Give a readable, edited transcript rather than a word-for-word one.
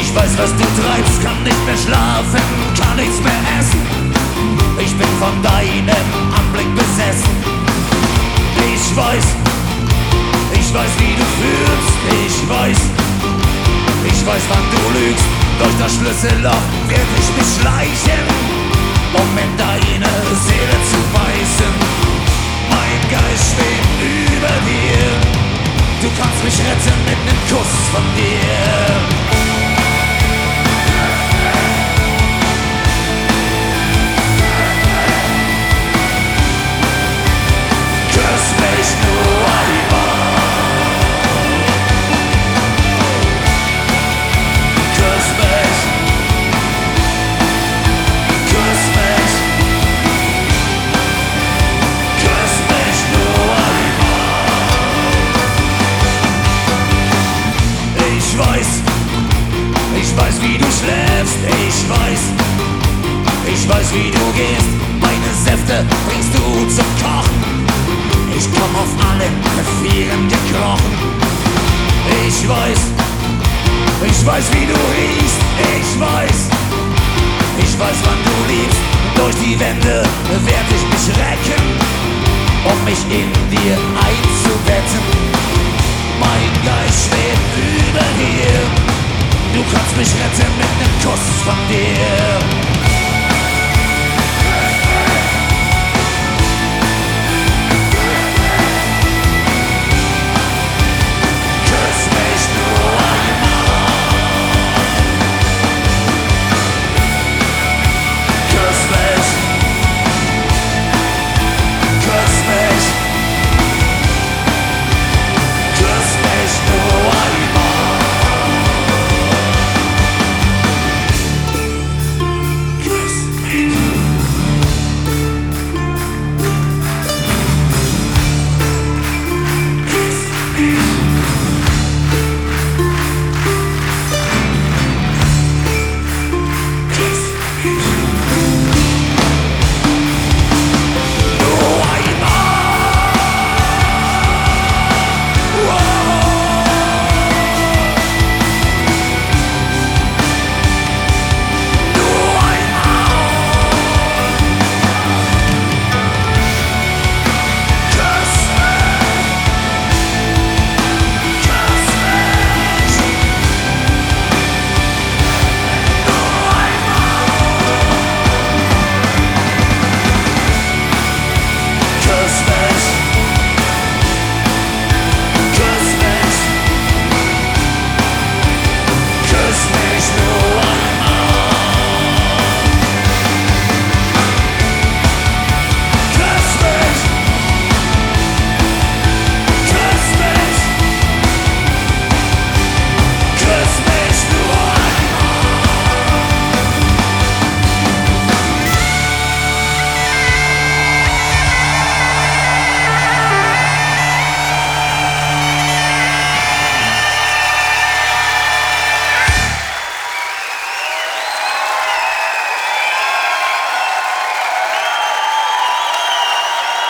Ich weiß, was du treibst, kann nicht mehr schlafen, kann nichts mehr essen. Ich bin von deinem Anblick besessen. Ich weiß, wie du fühlst. Ich weiß, wann du lügst. Durch das Schlüsselloch werd ich mich schleichen, um in deine Seele zu beißen. Mein Geist schwebt über dir. Du kannst mich retten mit nem Kuss von dir. Ich weiß, wie du schläfst, ich weiß, wie du gehst. Meine Säfte bringst du zum Kochen. Ich komm auf allen Vieren gekrochen. Ich weiß, wie du riechst. Ich weiß, wann du liebst. Durch die Wände werd ich mich recken, um mich in dir einzubetten. Mein Geist schwebt über dir. Du kannst mich retten mit nem Kuss von dir.